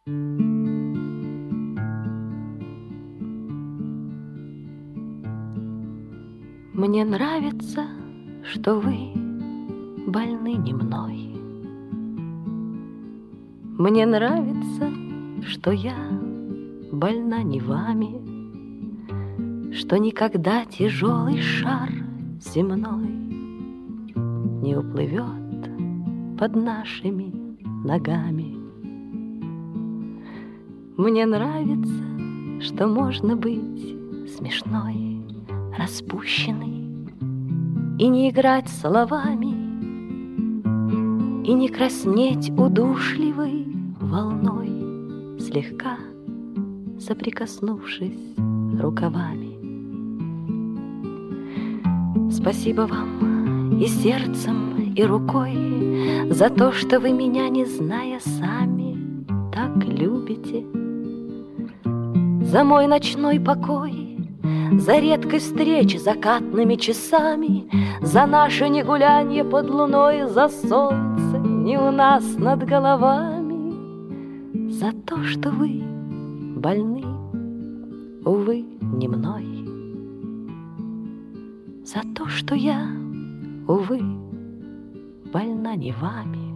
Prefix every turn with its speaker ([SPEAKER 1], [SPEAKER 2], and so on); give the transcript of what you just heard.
[SPEAKER 1] Мне нравится, что вы больны не мной. Мне нравится, что я больна не вами, что никогда тяжелый шар земной не уплывет под нашими ногами. Мне нравится, что можно быть смешной, распущенной и не играть словами, и не краснеть удушливой волной, слегка соприкоснувшись рукавами. Спасибо вам и сердцем, и рукой за то, что вы меня, не зная сами, так любите, за мой ночной покой, за редкость встреч закатными часами, за наше негулянье под луной, за солнце не у нас над головами, за то, что вы больны, увы, не мной, за то, что я, увы, больна не вами.